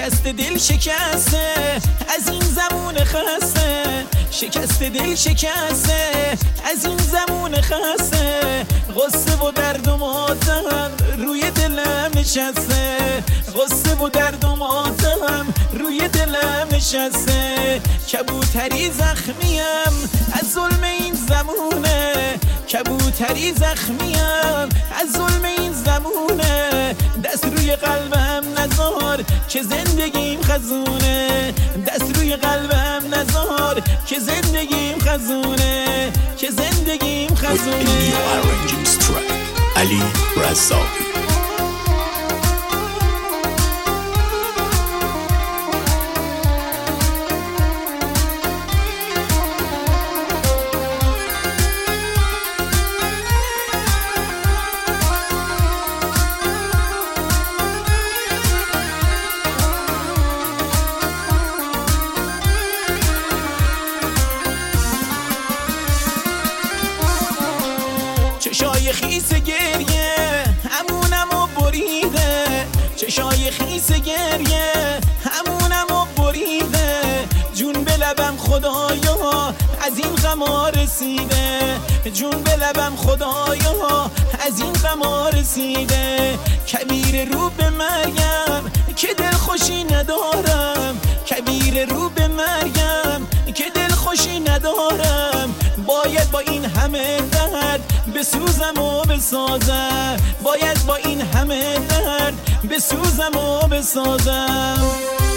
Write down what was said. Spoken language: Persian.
شکست دل شکسته از این زمون خسته، شکست دل شکسته از این زمون خسته، غصه و درد و ماتم روی دلم نشسته، غصه و درد و ماتم روی دلم نشسته. کبوتری زخمیم از ظلم این زمونه، کبوتری زخمیم از ظلم این زمونه، دست روی قلبم نذار که زندگیم خزونه، دست روی قلبم نذار که زندگیم خزونه، که زندگیم خزونه. علی رزاقی. چشای خیس گریه همونم و بریده، چشای خیس گریه همونم و بریده، جون به لبم خدایا از این غما رسیده، جون به لبم خدایا از این غما رسیده. کبیر رو به مریم که دل خوشی ندارم، کبیر رو به مریم که دل خوشی ندارم، باید با این همه درد بسوزم و بسازم، باید با این همه درد بسوزم و بسازم.